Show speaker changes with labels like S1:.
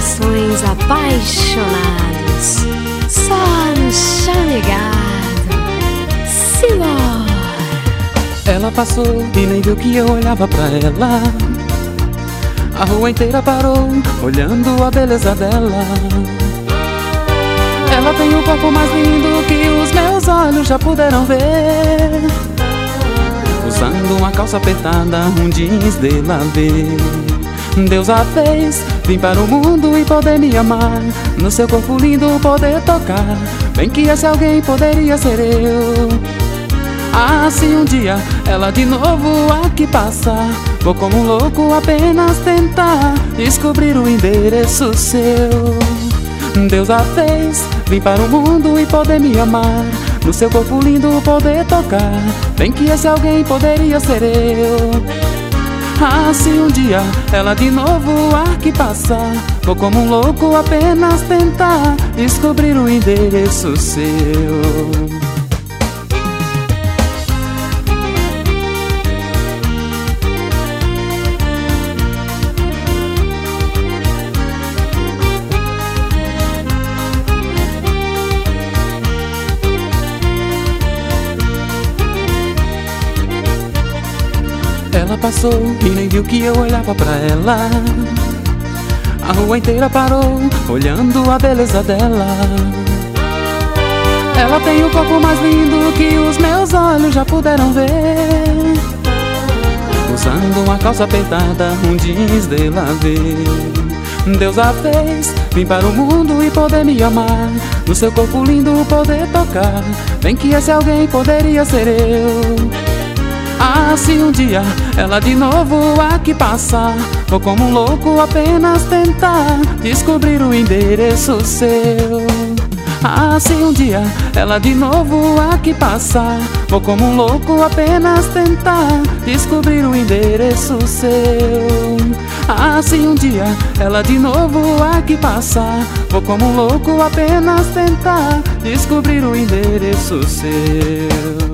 S1: corações apaixonados, só no chão ligado. Simbora!
S2: Ela passou e nem viu que eu olhava pra ela. A rua inteira parou, olhando a beleza dela. Ela tem o corpo mais lindo que os meus olhos já puderam ver. Usando uma calça apertada, um jeans de lavê. Deus a fez vir para o mundo e poder me amar. No seu corpo lindo poder tocar. Bem que esse alguém poderia ser eu. Ah, se um dia ela de novo aqui passar, vou como um louco apenas tentar descobrir o endereço seu. Deus a fez vir para o mundo e poder me amar. No seu corpo lindo poder tocar. Bem que esse alguém poderia ser eu. Ah, se um dia ela de novo aqui passar, vou como um louco apenas tentar descobrir o endereço seu. Ela passou e nem viu que eu olhava pra ela. A rua inteira parou, olhando a beleza dela. Ela tem o corpo mais lindo que os meus olhos já puderam ver. Usando uma calça apertada, um jeans de lavê. Deus a fez vir para o mundo e poder me amar. No seu corpo lindo poder tocar. Bem que esse alguém poderia ser eu. Ah, se um dia ela de novo aqui passar, vou como um louco apenas tentar descobrir o endereço seu. Ah, se um dia ela de novo aqui passar, vou como um louco apenas tentar descobrir o endereço seu. Ah, se um dia ela de novo aqui passar, vou como um louco apenas tentar descobrir o endereço seu.